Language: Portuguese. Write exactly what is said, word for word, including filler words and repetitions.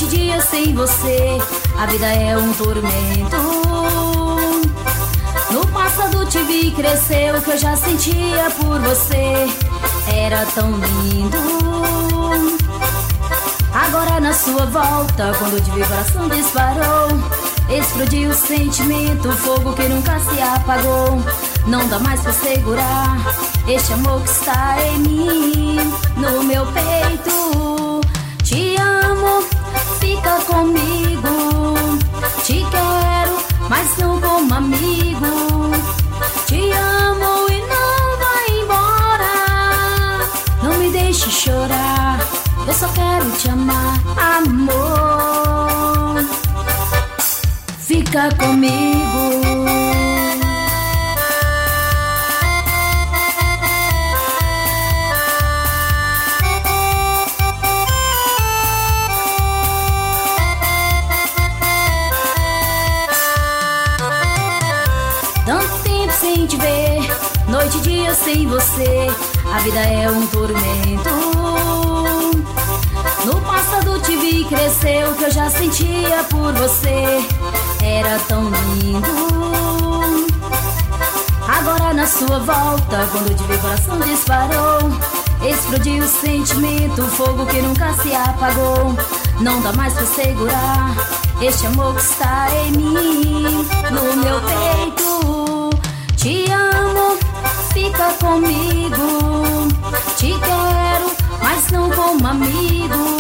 noite e dia sem você, a vida é um tormento. No passado te vi crescer, o que eu já sentia por você era tão lindo. Agora na sua volta, quando te vi o coração disparou, explodiu o sentimento, fogo que nunca se apagou. Não dá mais pra segurar este amor que está em mim, no meu peito. Te amo, fica comigo. Te quero, mas não como amigo. Te amo e não vai embora. Não me deixe chorar, eu só quero te amar, amor. Fica comigo. Tanto tempo sem te ver, noite e dia sem você, a vida é um tormento. No passado te vi crescer, o que eu já sentia por você era tão lindo. Agora na sua volta, quando te vi o coração disparou, explodiu o sentimento, fogo que nunca se apagou. Não dá mais pra segurar este amor que está em mim, no meu peito. Te amo, fica comigo. Te quero, mas não como amigo.